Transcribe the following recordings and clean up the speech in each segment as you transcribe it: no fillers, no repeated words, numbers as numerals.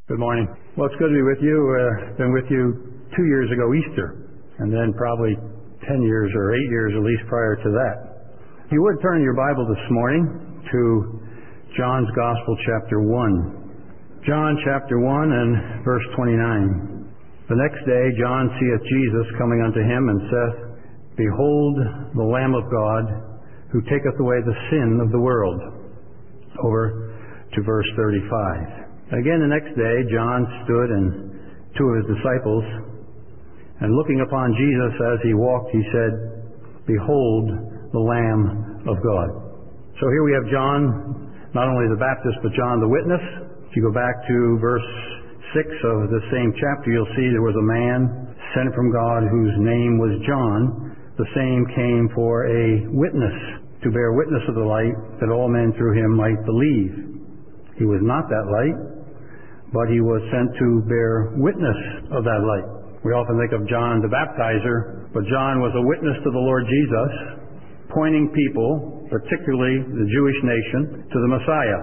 Good morning. Well, it's good to be with you. Been with you 2 years ago Easter, and then probably 10 years or 8 years at least prior to that. If you would turn your Bible this morning to John's Gospel chapter 1. John chapter 1 and verse 29. The next day John seeth Jesus coming unto him, and saith, Behold the Lamb of God, who taketh away the sin of the world. Over to verse 35. Again the next day John stood, and two of his disciples, and looking upon Jesus as he walked, he said, Behold the Lamb of God. So here we have John, not only the Baptist, but John the witness. If you go back to verse 6 of the same chapter, you'll see there was a man sent from God whose name was John. The same came for a witness, to bear witness of the light, that all men through him might believe. He was not that light, but he was sent to bear witness of that light. We often think of John the Baptizer, but John was a witness to the Lord Jesus, pointing people, particularly the Jewish nation, to the Messiah.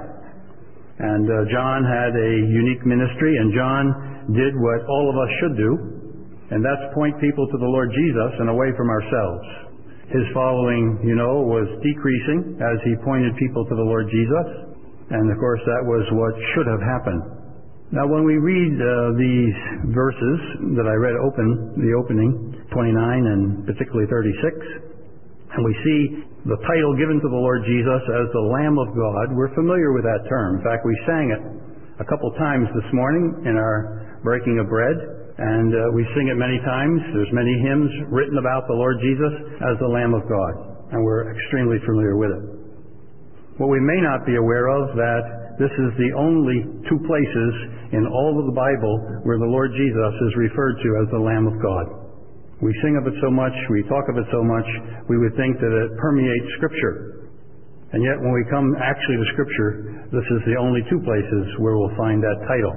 And John had a unique ministry, and John did what all of us should do, and that's point people to the Lord Jesus and away from ourselves. His following, was decreasing as he pointed people to the Lord Jesus, and of course that was what should have happened. Now when we read these verses that I read the opening, 29 and particularly 36, and we see the title given to the Lord Jesus as the Lamb of God, we're familiar with that term. In fact, we sang it a couple times this morning in our breaking of bread, and we sing it many times. There's many hymns written about the Lord Jesus as the Lamb of God, and we're extremely familiar with it. What we may not be aware of, that this is the only two places in all of the Bible where the Lord Jesus is referred to as the Lamb of God. We sing of it so much, we talk of it so much, we would think that it permeates Scripture. And yet when we come actually to Scripture, this is the only two places where we'll find that title.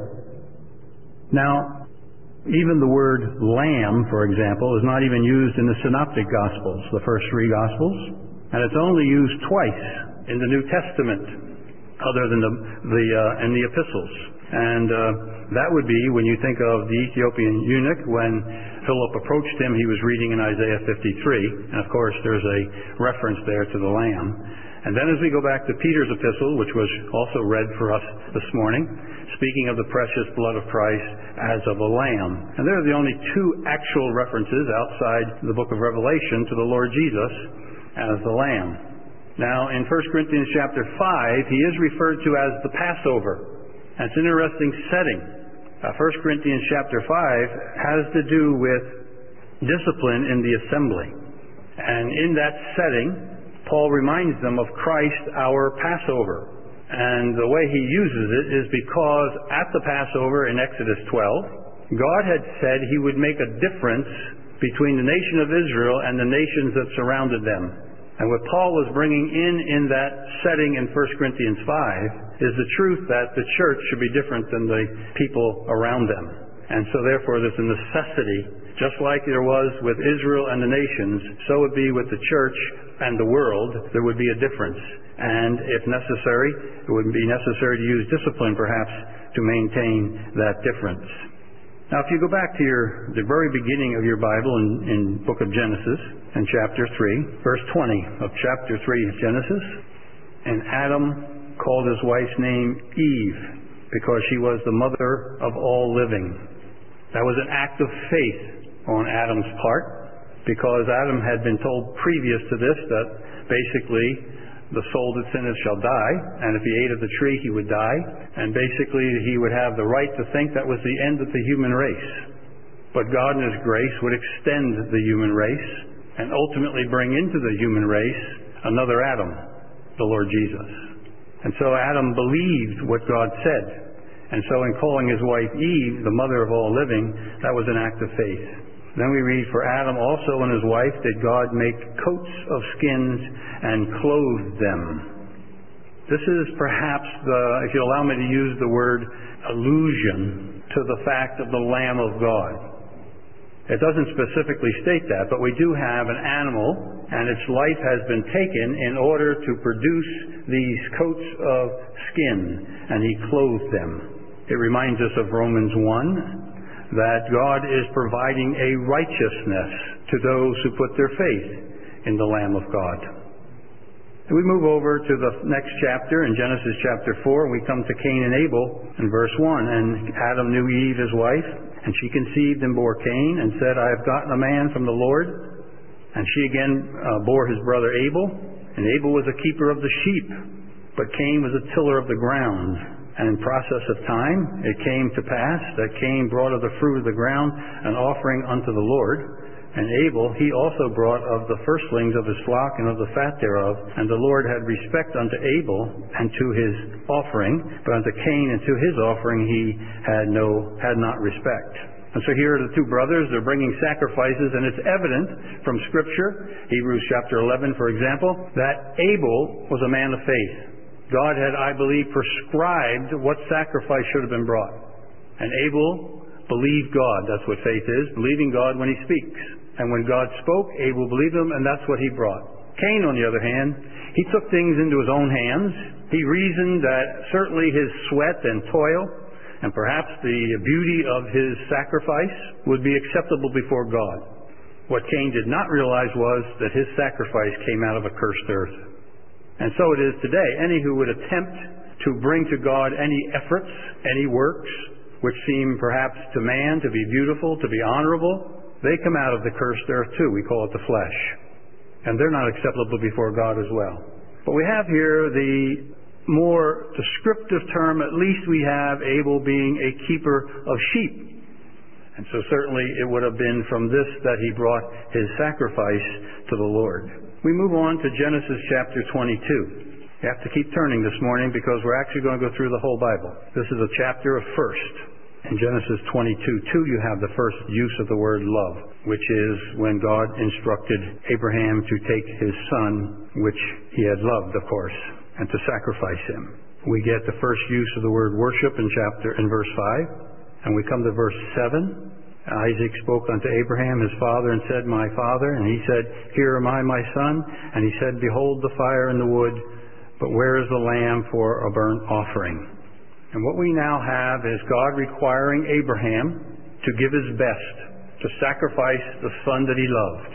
Now, even the word Lamb, for example, is not even used in the Synoptic Gospels, the first three Gospels, and it's only used twice in the New Testament, other than in the epistles. And that would be when you think of the Ethiopian eunuch, when Philip approached him, he was reading in Isaiah 53, and of course there's a reference there to the Lamb. And then as we go back to Peter's epistle, which was also read for us this morning, speaking of the precious blood of Christ as of a lamb. And there are the only two actual references outside the book of Revelation to the Lord Jesus as the Lamb. Now, in 1 Corinthians chapter 5, he is referred to as the Passover. And it's an interesting setting. 1 Corinthians chapter 5 has to do with discipline in the assembly. And in that setting, Paul reminds them of Christ, our Passover. And the way he uses it is because at the Passover in Exodus 12, God had said he would make a difference between the nation of Israel and the nations that surrounded them. And what Paul was bringing in that setting in 1 Corinthians 5 is the truth that the church should be different than the people around them. And so therefore there's a necessity, just like there was with Israel and the nations, so would be with the church and the world, there would be a difference. And if necessary, it would be necessary to use discipline perhaps to maintain that difference. Now, if you go back to the very beginning of your Bible in book of Genesis, in chapter 3, verse 20 of chapter 3 of Genesis, and Adam called his wife's name Eve, because she was the mother of all living. That was an act of faith on Adam's part, because Adam had been told previous to this that basically the soul that sinneth shall die, and if he ate of the tree he would die, and basically he would have the right to think that was the end of the human race. But God in his grace would extend the human race and ultimately bring into the human race another Adam, the Lord Jesus. And so Adam believed what God said, and so in calling his wife Eve the mother of all living, that was an act of faith. Then we read, for Adam also and his wife did God make coats of skins and clothe them. This is perhaps if you allow me to use the word, allusion to the fact of the Lamb of God. It doesn't specifically state that, but we do have an animal, and its life has been taken in order to produce these coats of skin, and he clothed them. It reminds us of Romans 1, that God is providing a righteousness to those who put their faith in the Lamb of God. We move over to the next chapter in Genesis chapter 4, and we come to Cain and Abel in verse 1. And Adam knew Eve, his wife, and she conceived and bore Cain, and said, I have gotten a man from the Lord. And she again bore his brother Abel, and Abel was a keeper of the sheep, but Cain was a tiller of the ground. And in process of time it came to pass that Cain brought of the fruit of the ground an offering unto the Lord. And Abel, he also brought of the firstlings of his flock and of the fat thereof. And the Lord had respect unto Abel and to his offering, but unto Cain and to his offering he had not respect. And so here are the two brothers. They're bringing sacrifices, and it's evident from Scripture, Hebrews chapter 11, for example, that Abel was a man of faith. God had, I believe, prescribed what sacrifice should have been brought. And Abel believed God. That's what faith is, believing God when he speaks. And when God spoke, Abel believed him, and that's what he brought. Cain, on the other hand, he took things into his own hands. He reasoned that certainly his sweat and toil, and perhaps the beauty of his sacrifice, would be acceptable before God. What Cain did not realize was that his sacrifice came out of a cursed earth. And so it is today. Any who would attempt to bring to God any efforts, any works, which seem perhaps to man to be beautiful, to be honorable, they come out of the cursed earth too. We call it the flesh. And they're not acceptable before God as well. But we have here the more descriptive term, at least we have Abel being a keeper of sheep. And so certainly it would have been from this that he brought his sacrifice to the Lord. We move on to Genesis chapter 22. You have to keep turning this morning because we're actually going to go through the whole Bible. This is a chapter of first. In Genesis 22:2, you have the first use of the word love, which is when God instructed Abraham to take his son, which he had loved, of course, and to sacrifice him. We get the first use of the word worship in verse 5, and we come to verse 7. Isaac spoke unto Abraham his father and said, My father. And he said, Here am I, my son. And he said, Behold the fire and the wood, but where is the lamb for a burnt offering? And what we now have is God requiring Abraham to give his best, to sacrifice the son that he loved.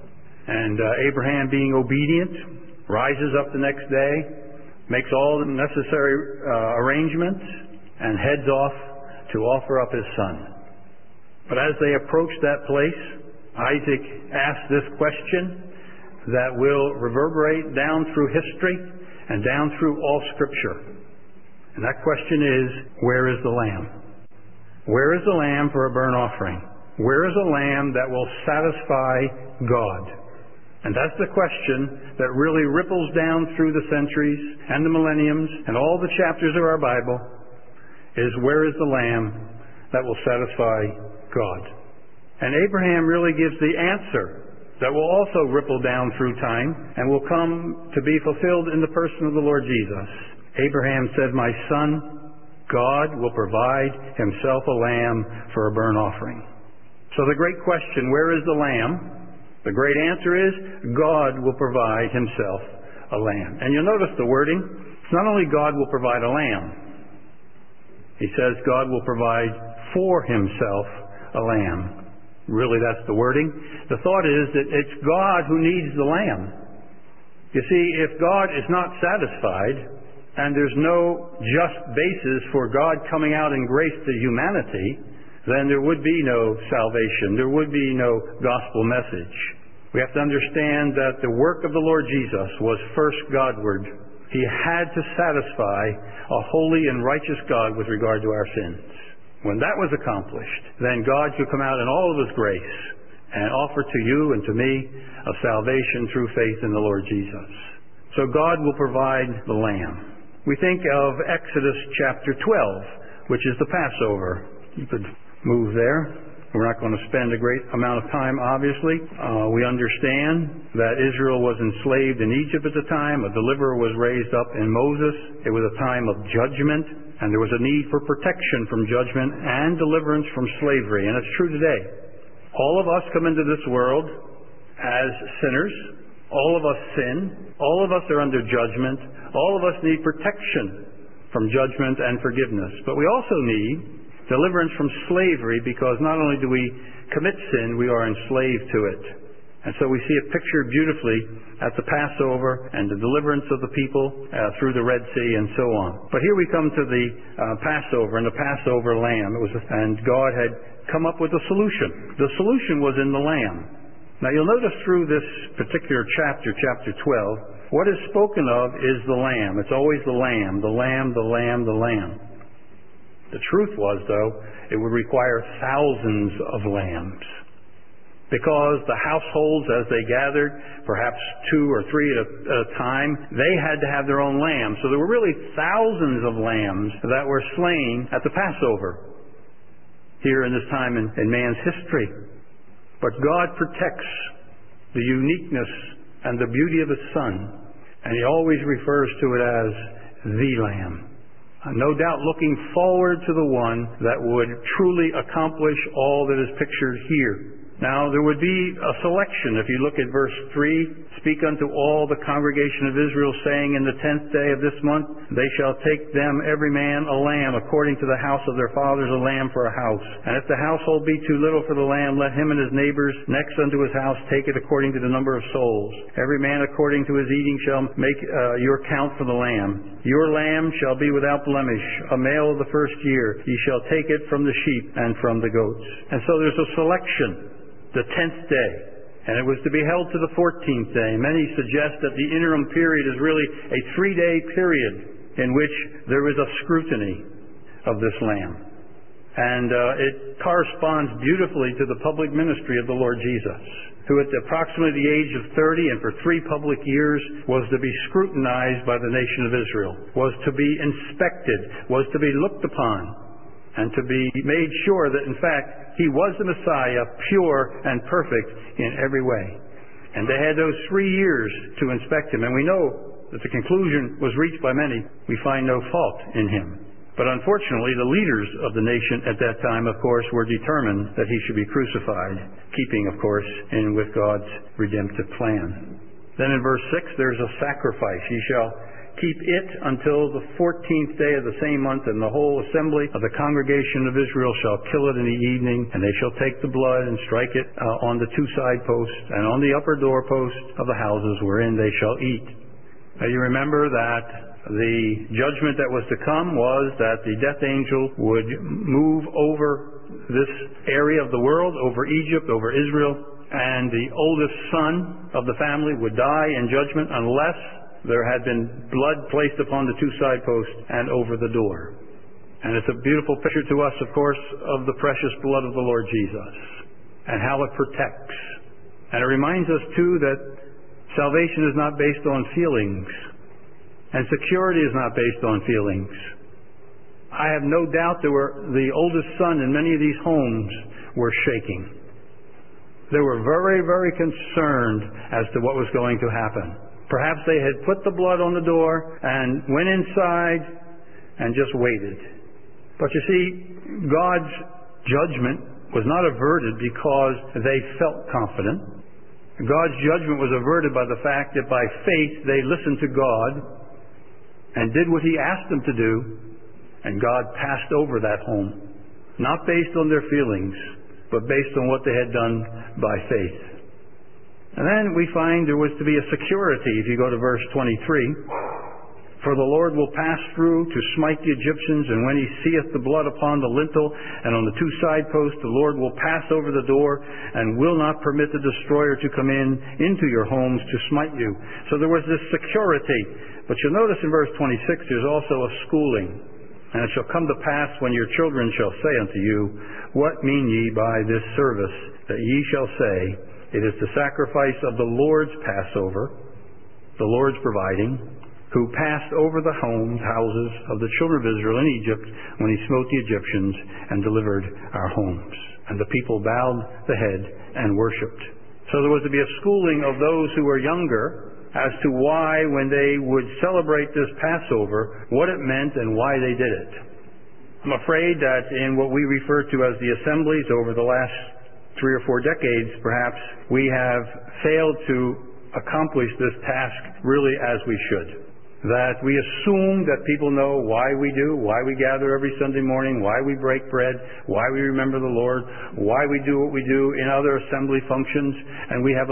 And Abraham, being obedient, rises up the next day, makes all the necessary arrangements, and heads off to offer up his son. But as they approach that place, Isaac asks this question that will reverberate down through history and down through all Scripture. And that question is, where is the lamb? Where is the lamb for a burnt offering? Where is a lamb that will satisfy God? And that's the question that really ripples down through the centuries and the millenniums and all the chapters of our Bible, is where is the lamb that will satisfy God? And Abraham really gives the answer that will also ripple down through time and will come to be fulfilled in the person of the Lord Jesus. Abraham said, My son, God will provide himself a lamb for a burnt offering. So the great question, where is the lamb? The great answer is, God will provide himself a lamb. And you'll notice the wording. It's not only God will provide a lamb. He says God will provide for himself a lamb. Really, that's the wording. The thought is that it's God who needs the lamb. You see, if God is not satisfied, and there's no just basis for God coming out in grace to humanity, then there would be no salvation. There would be no gospel message. We have to understand that the work of the Lord Jesus was first Godward. He had to satisfy a holy and righteous God with regard to our sins. When that was accomplished, then God could come out in all of his grace and offer to you and to me a salvation through faith in the Lord Jesus. So God will provide the lamb. We think of Exodus chapter 12, which is the Passover. You could move there. We're not going to spend a great amount of time, obviously. We understand that Israel was enslaved in Egypt at the time. A deliverer was raised up in Moses. It was a time of judgment, and there was a need for protection from judgment and deliverance from slavery. And it's true today. All of us come into this world as sinners. All of us sin. All of us are under judgment. All of us need protection from judgment and forgiveness. But we also need deliverance from slavery, because not only do we commit sin, we are enslaved to it. And so we see it pictured beautifully at the Passover and the deliverance of the people through the Red Sea and so on. But here we come to the Passover and the Passover lamb. And God had come up with a solution. The solution was in the lamb. Now you'll notice through this particular chapter, chapter 12, what is spoken of is the lamb. It's always the lamb, the lamb, the lamb, the lamb. The truth was, though, it would require thousands of lambs, because the households, as they gathered, perhaps 2 or 3 at a time, they had to have their own lamb. So there were really thousands of lambs that were slain at the Passover here in this time in man's history. But God protects the uniqueness and the beauty of His Son, and He always refers to it as the Lamb. No doubt looking forward to the one that would truly accomplish all that is pictured here. Now, there would be a selection. If you look at verse 3, speak unto all the congregation of Israel, saying, in the 10th day of this month, they shall take them every man a lamb, according to the house of their fathers, a lamb for a house. And if the household be too little for the lamb, let him and his neighbors next unto his house take it according to the number of souls. Every man according to his eating shall make your count for the lamb. Your lamb shall be without blemish, a male of the first year. Ye shall take it from the sheep and from the goats. And so there's a selection. The 10th day, and it was to be held to the 14th day. Many suggest that the interim period is really a 3-day period in which there is a scrutiny of this lamb. And it corresponds beautifully to the public ministry of the Lord Jesus, who at approximately the age of 30 and for 3 public years was to be scrutinized by the nation of Israel, was to be inspected, was to be looked upon, and to be made sure that, in fact, He was the Messiah, pure and perfect in every way. And they had those 3 years to inspect Him. And we know that the conclusion was reached by many. We find no fault in Him. But unfortunately, the leaders of the nation at that time, of course, were determined that He should be crucified, keeping, of course, in with God's redemptive plan. Then in verse 6, there's a sacrifice. Ye shall keep it until the 14th day of the same month, and the whole assembly of the congregation of Israel shall kill it in the evening, and they shall take the blood and strike it on the 2 side posts and on the upper doorpost of the houses wherein they shall eat. Now you remember that the judgment that was to come was that the death angel would move over this area of the world, over Egypt, over Israel, and the oldest son of the family would die in judgment unless there had been blood placed upon the 2 side posts and over the door. And it's a beautiful picture to us, of course, of the precious blood of the Lord Jesus and how it protects. And it reminds us, too, that salvation is not based on feelings, and security is not based on feelings. I have no doubt the oldest son in many of these homes were shaking. They were very, very concerned as to what was going to happen. Perhaps they had put the blood on the door and went inside and just waited. But you see, God's judgment was not averted because they felt confident. God's judgment was averted by the fact that by faith they listened to God and did what He asked them to do, and God passed over that home, not based on their feelings, but based on what they had done by faith. And then we find there was to be a security, if you go to verse 23. For the Lord will pass through to smite the Egyptians, and when He seeth the blood upon the lintel and on the 2 side posts, the Lord will pass over the door and will not permit the destroyer to come into your homes to smite you. So there was this security. But you'll notice in verse 26 there's also a schooling. And it shall come to pass when your children shall say unto you, What mean ye by this service? That ye shall say, It is the sacrifice of the Lord's Passover, the Lord's providing, who passed over the houses of the children of Israel in Egypt when He smote the Egyptians and delivered our homes. And the people bowed the head and worshipped. So there was to be a schooling of those who were younger as to why, when they would celebrate this Passover, what it meant and why they did it. I'm afraid that in what we refer to as the assemblies over the last 3 or 4 decades, perhaps, we have failed to accomplish this task really as we should. that we assume that people know why we do, why we gather every Sunday morning, why we break bread, why we remember the Lord, why we do what we do in other assembly functions, and we have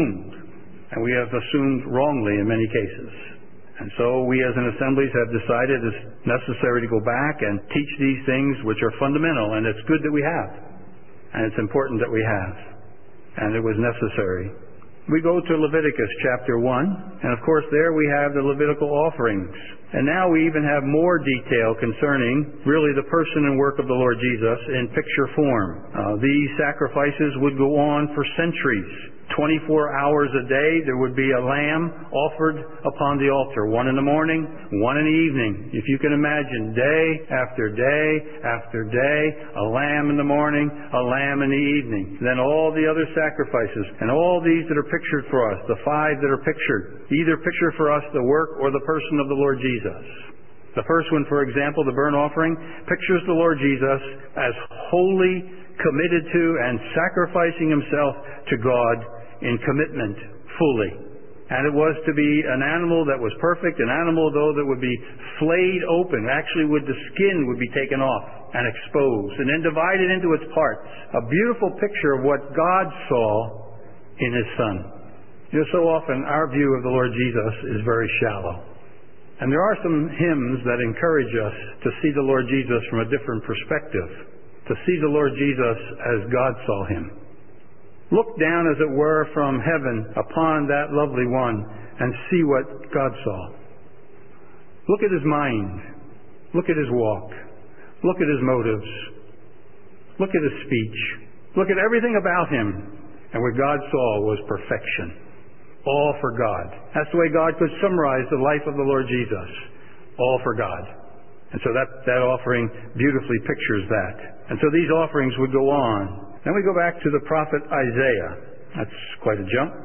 assumed wrongly in many cases. And so we as an assemblies have decided it's necessary to go back and teach these things which are fundamental, and it's good that we have, and it's important that we have, and it was necessary. We go to Leviticus chapter 1, and of course there we have the Levitical offerings. And now we even have more detail concerning really the person and work of the Lord Jesus in picture form. These sacrifices would go on for centuries. 24 hours a day there would be a lamb offered upon the altar, one in the morning, one in the evening. If you can imagine, day after day after day, a lamb in the morning, a lamb in the evening. Then all the other sacrifices, and all these that are pictured for us, the 5 that are pictured, either picture for us the work or the person of the Lord Jesus. The first one, for example, the burnt offering, pictures the Lord Jesus as wholly committed to and sacrificing himself to God in commitment fully. And it was to be an animal that was perfect, an animal, though, that would be flayed open. Actually, the skin would be taken off and exposed, and then divided into its parts. A beautiful picture of what God saw in his Son. You know, so often our view of the Lord Jesus is very shallow. And there are some hymns that encourage us to see the Lord Jesus from a different perspective, to see the Lord Jesus as God saw him. Look down, as it were, from heaven upon that lovely one and see what God saw. Look at his mind. Look at his walk. Look at his motives. Look at his speech. Look at everything about him. And what God saw was perfection. All for God. That's the way God could summarize the life of the Lord Jesus. All for God. And so that offering beautifully pictures that. And so these offerings would go on. Then we go back to the prophet Isaiah. That's quite a jump.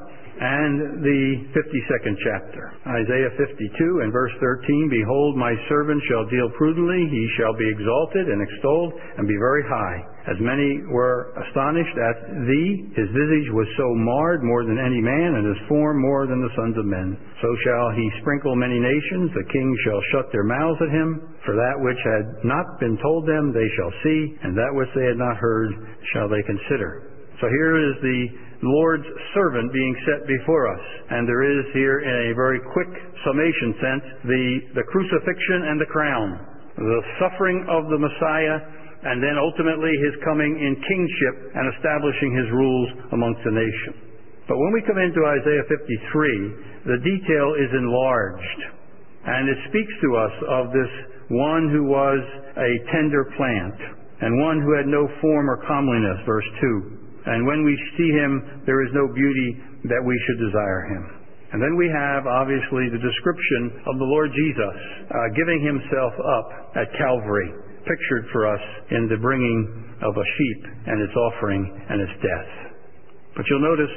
And the 52nd chapter. Isaiah 52 and verse 13, "Behold, my servant shall deal prudently. He shall be exalted and extolled and be very high. As many were astonished at thee, his visage was so marred more than any man, and his form more than the sons of men. So shall he sprinkle many nations. The kings shall shut their mouths at him. For that which had not been told them they shall see, and that which they had not heard shall they consider." So here is the Lord's servant being set before us. And there is here, in a very quick summation sense, the crucifixion and the crown, the suffering of the Messiah, and then ultimately his coming in kingship and establishing his rules amongst the nation. But when we come into Isaiah 53, the detail is enlarged, and it speaks to us of this one who was a tender plant, and one who had no form or comeliness, verse 2. And when we see him, there is no beauty that we should desire him. And then we have, obviously, the description of the Lord Jesus giving himself up at Calvary, pictured for us in the bringing of a sheep and its offering and its death. But you'll notice,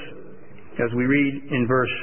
as we read in verse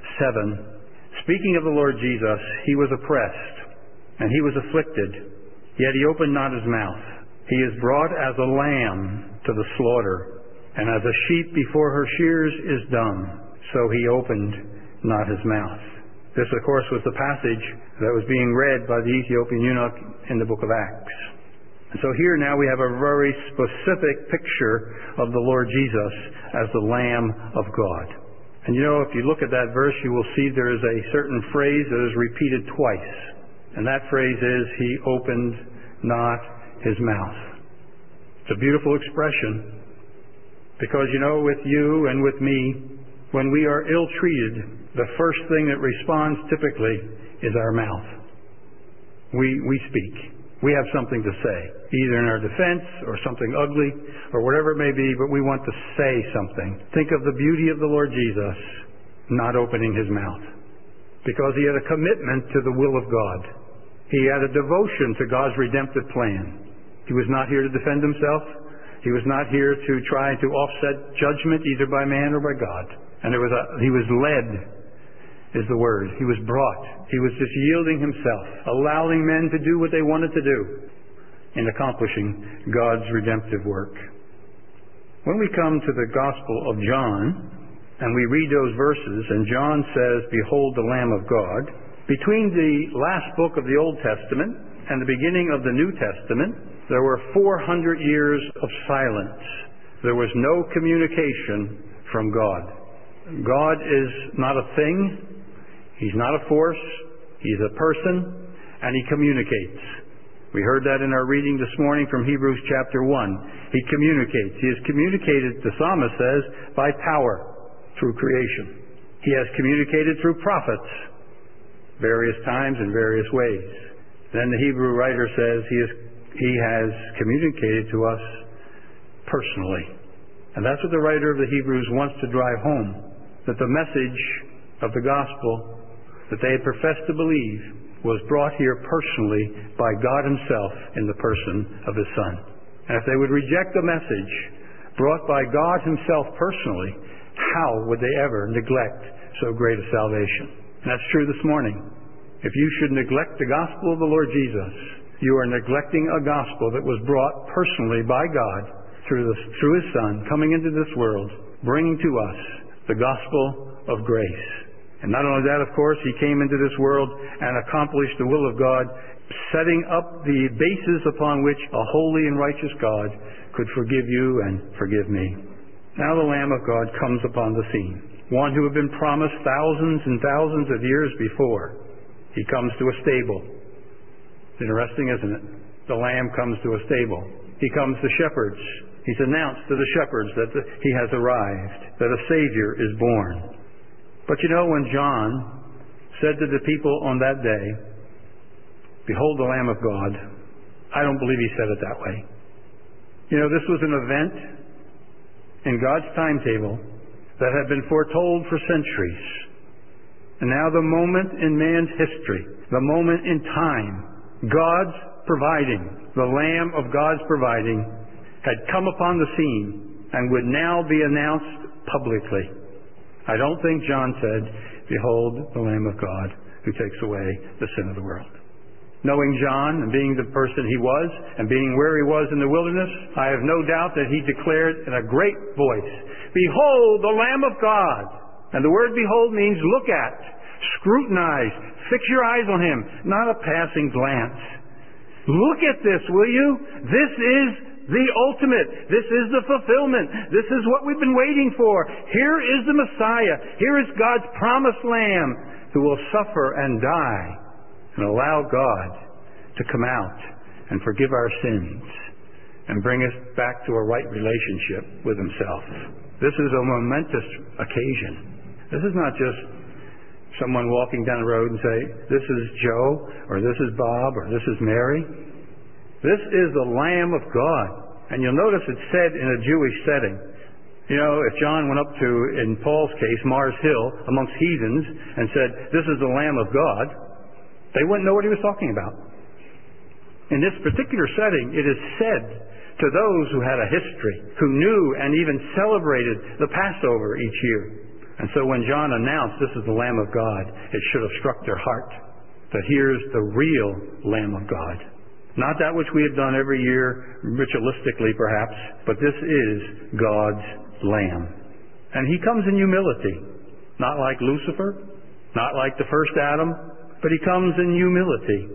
7, speaking of the Lord Jesus, he was oppressed, and he was afflicted, yet he opened not his mouth. He is brought as a lamb to the slaughter, and as a sheep before her shears is dumb, so he opened not his mouth. This, of course, was the passage that was being read by the Ethiopian eunuch in the book of Acts. And so here now we have a very specific picture of the Lord Jesus as the Lamb of God. And you know, if you look at that verse, you will see there is a certain phrase that is repeated twice. And that phrase is, he opened not his mouth. It's a beautiful expression. Because, you know, with you and with me, when we are ill-treated, the first thing that responds typically is our mouth. We speak. We have something to say, either in our defense or something ugly or whatever it may be, but we want to say something. Think of the beauty of the Lord Jesus not opening his mouth, because he had a commitment to the will of God. He had a devotion to God's redemptive plan. He was not here to defend himself. He was not here to try to offset judgment either by man or by God. And he was led, is the word. He was brought. He was just yielding himself, allowing men to do what they wanted to do in accomplishing God's redemptive work. When we come to the Gospel of John, and we read those verses, and John says, "Behold the Lamb of God," Between the last book of the Old Testament and the beginning of the New Testament, there were 400 years of silence. There was no communication from God. God is not a thing. He's not a force. He's a person, and He communicates. We heard that in our reading this morning from Hebrews chapter 1. He communicates. He has communicated, the psalmist says, by power through creation. He has communicated through prophets, various times and various ways. Then the Hebrew writer says He has communicated to us personally. And that's what the writer of the Hebrews wants to drive home, that the message of the gospel that they had professed to believe was brought here personally by God Himself in the person of His Son. And if they would reject the message brought by God Himself personally, how would they ever neglect so great a salvation? And that's true this morning. If you should neglect the gospel of the Lord Jesus, you are neglecting a gospel that was brought personally by God through His Son, coming into this world, bringing to us the gospel of grace. And not only that, of course, He came into this world and accomplished the will of God, setting up the basis upon which a holy and righteous God could forgive you and forgive me. Now the Lamb of God comes upon the scene, one who had been promised thousands and thousands of years before. He comes to a stable. It's interesting, isn't it? The Lamb comes to a stable. He comes to shepherds. He's announced to the shepherds that He has arrived, that a Savior is born. But you know, when John said to the people on that day, "Behold the Lamb of God," I don't believe he said it that way. You know, this was an event in God's timetable that had been foretold for centuries. And now the moment in man's history, the moment in time, God's providing, the Lamb of God's providing, had come upon the scene and would now be announced publicly. I don't think John said, "Behold the Lamb of God who takes away the sin of the world." Knowing John and being the person he was and being where he was in the wilderness, I have no doubt that he declared in a great voice, "Behold the Lamb of God." And the word behold means look at, scrutinize, fix your eyes on Him, not a passing glance. Look at this, will you? This is the ultimate. This is the fulfillment. This is what we've been waiting for. Here is the Messiah. Here is God's promised Lamb who will suffer and die and allow God to come out and forgive our sins and bring us back to a right relationship with Himself. This is a momentous occasion. This is not just someone walking down the road and say, "This is Joe," or "This is Bob," or "This is Mary." This is the Lamb of God. And you'll notice it's said in a Jewish setting. You know, if John went up to, in Paul's case, Mars Hill, amongst heathens, and said, "This is the Lamb of God," they wouldn't know what he was talking about. In this particular setting, it is said to those who had a history, who knew and even celebrated the Passover each year. And so when John announced, "This is the Lamb of God," it should have struck their heart that here's the real Lamb of God. Not that which we have done every year, ritualistically perhaps, but this is God's Lamb. And He comes in humility, not like Lucifer, not like the first Adam, but He comes in humility,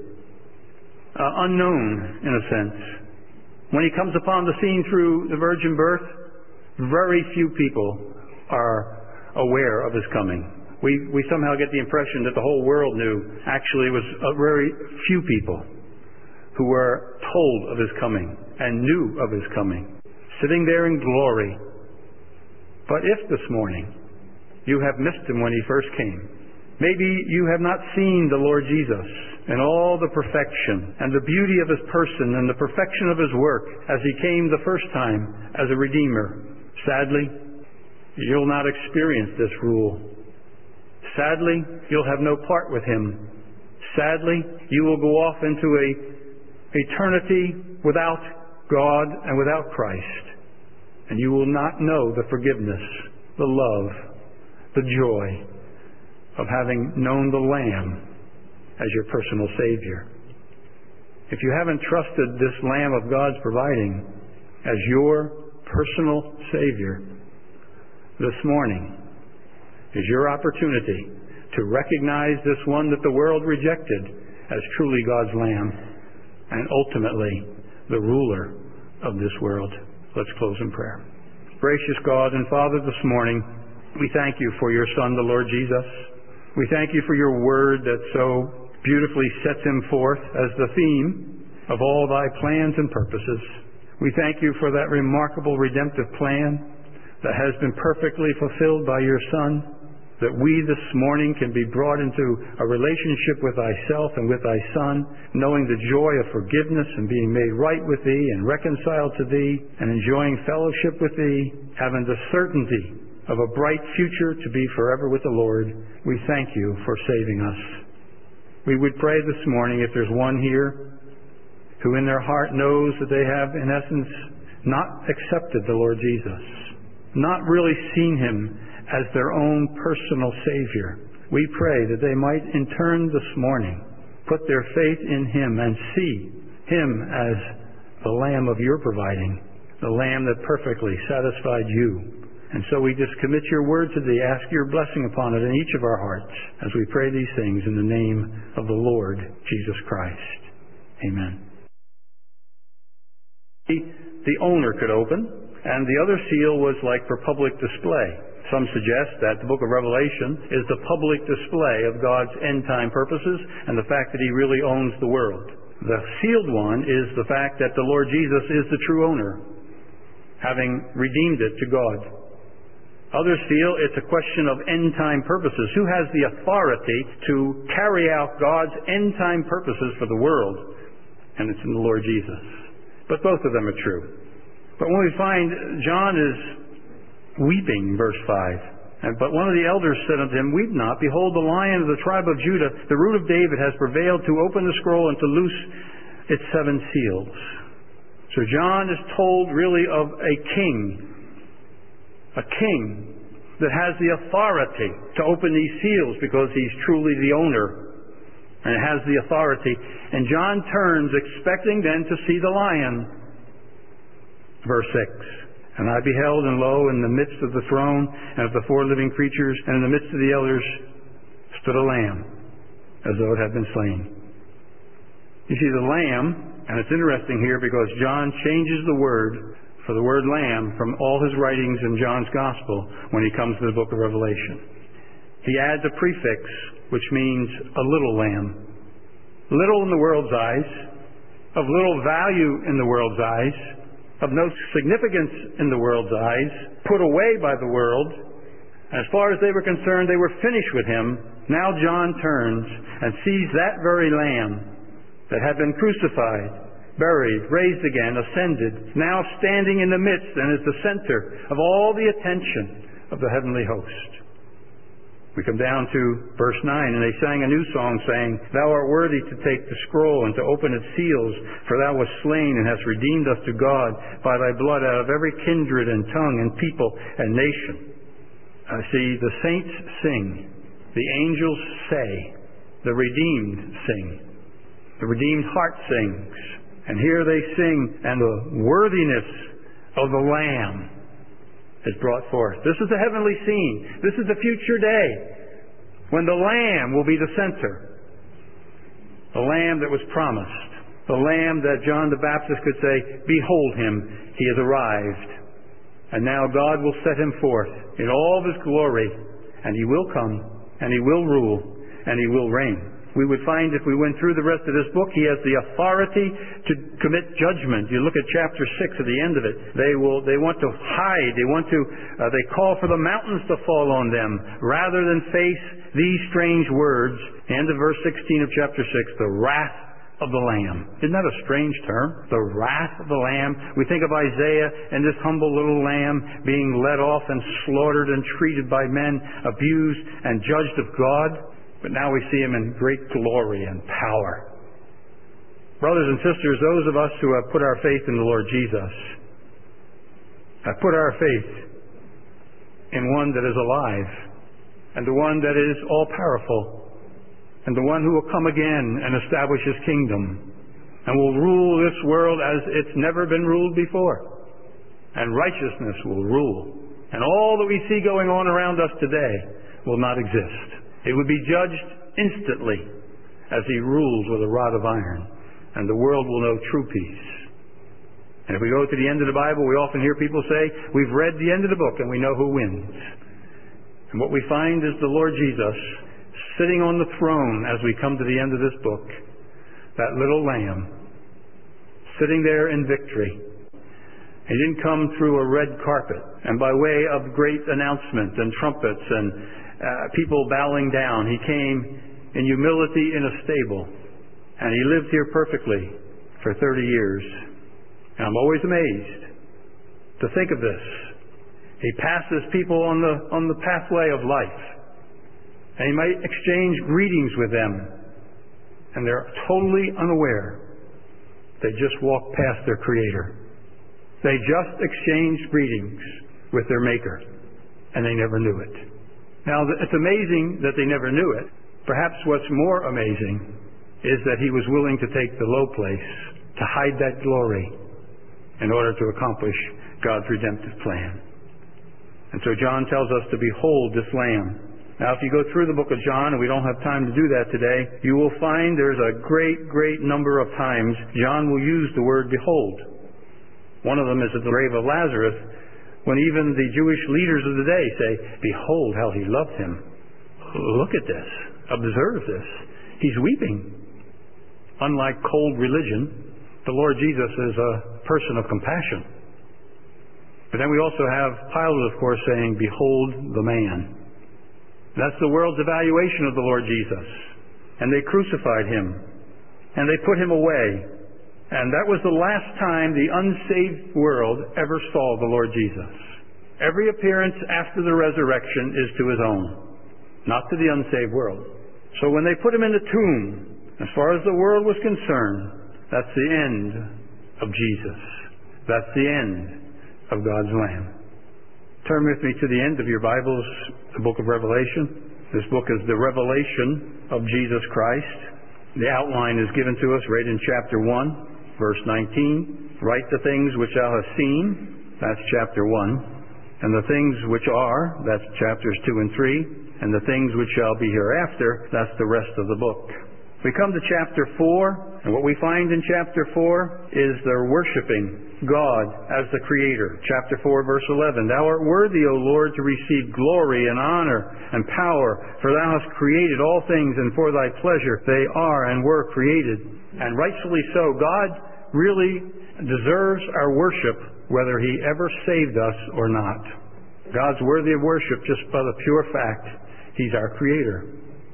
unknown in a sense. When He comes upon the scene through the virgin birth, very few people are aware of His coming. We somehow get the impression that the whole world knew. Actually, it was very few people who were told of His coming and knew of His coming, sitting there in glory. But if this morning you have missed Him when He first came, maybe you have not seen the Lord Jesus in all the perfection and the beauty of His person and the perfection of His work as He came the first time as a Redeemer, sadly, you'll not experience this rule. Sadly, you'll have no part with Him. Sadly, you will go off into a eternity without God and without Christ. And you will not know the forgiveness, the love, the joy of having known the Lamb as your personal Savior. If you haven't trusted this Lamb of God's providing as your personal Savior, this morning is your opportunity to recognize this one that the world rejected as truly God's Lamb and ultimately the ruler of this world. Let's close in prayer. Gracious God and Father, this morning we thank you for your Son, the Lord Jesus. We thank you for your word that so beautifully sets him forth as the theme of all thy plans and purposes. We thank you for that remarkable redemptive plan that has been perfectly fulfilled by your Son, that we this morning can be brought into a relationship with thyself and with thy Son, knowing the joy of forgiveness and being made right with thee and reconciled to thee and enjoying fellowship with thee, having the certainty of a bright future to be forever with the Lord. We thank you for saving us. We would pray this morning if there's one here who in their heart knows that they have in essence not accepted the Lord Jesus, not really seen him as their own personal Savior. We pray that they might in turn this morning put their faith in him and see him as the Lamb of your providing, the Lamb that perfectly satisfied you. And so we just commit your word to thee, ask your blessing upon it in each of our hearts as we pray these things in the name of the Lord Jesus Christ. Amen. The owner could open, and the other seal was like for public display. Some suggest that the book of Revelation is the public display of God's end-time purposes and the fact that he really owns the world. The sealed one is the fact that the Lord Jesus is the true owner, having redeemed it to God. Others feel it's a question of end-time purposes. Who has the authority to carry out God's end-time purposes for the world? And it's in the Lord Jesus. But both of them are true. But when we find John is weeping, verse 5, but one of the elders said unto him, Weep not, behold, the Lion of the tribe of Judah, the root of David, has prevailed to open the scroll and to loose its 7 seals. So John is told really of a king that has the authority to open these seals because he's truly the owner and has the authority. And John turns expecting then to see the lion. Verse 6, And I beheld, and lo, in the midst of the throne and of the 4 living creatures, and in the midst of the elders, stood a lamb, as though it had been slain. You see, the lamb, and it's interesting here because John changes the word for the word lamb from all his writings in John's Gospel when he comes to the book of Revelation. He adds a prefix, which means a little lamb. Little in the world's eyes, of little value in the world's eyes, of no significance in the world's eyes, put away by the world. As far as they were concerned, they were finished with him. Now John turns and sees that very lamb that had been crucified, buried, raised again, ascended, now standing in the midst and is the center of all the attention of the heavenly host. We come down to verse 9, and they sang a new song saying, Thou art worthy to take the scroll and to open its seals, for thou wast slain and hast redeemed us to God by thy blood out of every kindred and tongue and people and nation. See, the saints sing, the angels say, the redeemed sing, the redeemed heart sings. And here they sing, and the worthiness of the Lamb is brought forth. This is the heavenly scene. This is the future day when the Lamb will be the center. The Lamb that was promised. The Lamb that John the Baptist could say, Behold him, he has arrived. And now God will set him forth in all of his glory, and he will come, and he will rule, and he will reign. We would find if we went through the rest of this book, he has the authority to commit judgment. You look at chapter 6 at the end of it. They want to hide. They call for the mountains to fall on them rather than face these strange words. End of verse 16 of chapter 6, the wrath of the Lamb. Isn't that a strange term? The wrath of the Lamb. We think of Isaiah and this humble little lamb being led off and slaughtered and treated by men, abused and judged of God. But now we see him in great glory and power. Brothers and sisters, those of us who have put our faith in the Lord Jesus have put our faith in one that is alive, and the one that is all-powerful, and the one who will come again and establish his kingdom, and will rule this world as it's never been ruled before. And righteousness will rule. And all that we see going on around us today will not exist. It would be judged instantly as he rules with a rod of iron, and the world will know true peace. And if we go to the end of the Bible, we often hear people say, we've read the end of the book and we know who wins. And what we find is the Lord Jesus sitting on the throne as we come to the end of this book, that little lamb, sitting there in victory. He didn't come through a red carpet and by way of great announcement and trumpets and people bowing down. He came in humility in a stable, and he lived here perfectly for 30 years. And I'm always amazed to think of this. He passes people on the pathway of life, and he might exchange greetings with them, and they're totally unaware they just walked past their Creator. They just exchanged greetings with their Maker, and they never knew it. Now, it's amazing that they never knew it. Perhaps what's more amazing is that he was willing to take the low place to hide that glory in order to accomplish God's redemptive plan. And so John tells us to behold this Lamb. Now, if you go through the book of John, and we don't have time to do that today, you will find there's a great number of times John will use the word behold. One of them is at the grave of Lazarus, when even the Jewish leaders of the day say, behold how he loved him. Look at this. Observe this. He's weeping. Unlike cold religion, the Lord Jesus is a person of compassion. But then we also have Pilate, of course, saying, behold the man. That's the world's evaluation of the Lord Jesus. And they crucified him. And they put him away. And that was the last time the unsaved world ever saw the Lord Jesus. Every appearance after the resurrection is to his own, not to the unsaved world. So when they put him in the tomb, as far as the world was concerned, that's the end of Jesus. That's the end of God's Lamb. Turn with me to the end of your Bibles, the book of Revelation. This book is the revelation of Jesus Christ. The outline is given to us right in chapter 1, verse 19. Write the things which thou hast seen. That's chapter 1. And the things which are, that's chapters 2 and 3. And the things which shall be hereafter, that's the rest of the book. We come to chapter 4, and what we find in chapter 4 is they're worshiping God as the Creator. Chapter 4, verse 11. Thou art worthy, O Lord, to receive glory and honor and power, for thou hast created all things, and for thy pleasure they are and were created. And rightfully so. God really deserves our worship, whether he ever saved us or not. God's worthy of worship just by the pure fact he's our Creator.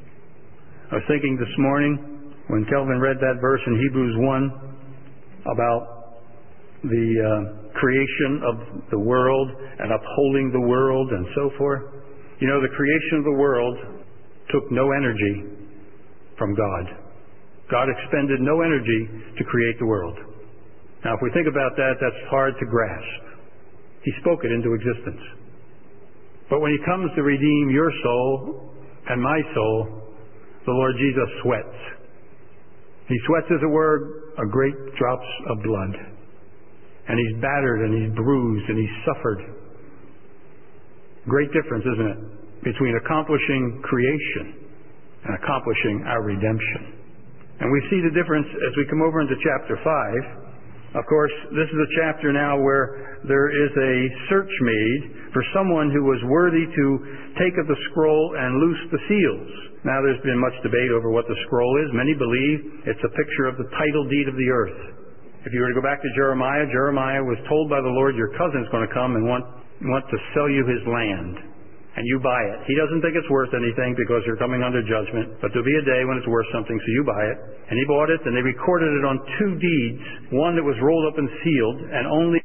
I was thinking this morning when Kelvin read that verse in Hebrews 1 about the creation of the world and upholding the world and so forth. You know, the creation of the world took no energy from God. God expended no energy to create the world. Now, if we think about that, that's hard to grasp. He spoke it into existence. But when he comes to redeem your soul and my soul, the Lord Jesus sweats. He sweats, as it were, a great drops of blood. And he's battered and he's bruised and he's suffered. Great difference, isn't it, between accomplishing creation and accomplishing our redemption. And we see the difference as we come over into chapter 5. Of course, this is a chapter now where there is a search made for someone who was worthy to take of the scroll and loose the seals. Now, there's been much debate over what the scroll is. Many believe it's a picture of the title deed of the earth. If you were to go back to Jeremiah, Jeremiah was told by the Lord, your cousin's going to come and want to sell you his land, and you buy it. He doesn't think it's worth anything because you're coming under judgment, but there'll be a day when it's worth something, so you buy it. And he bought it, and they recorded it on 2 deeds, one that was rolled up and sealed, and only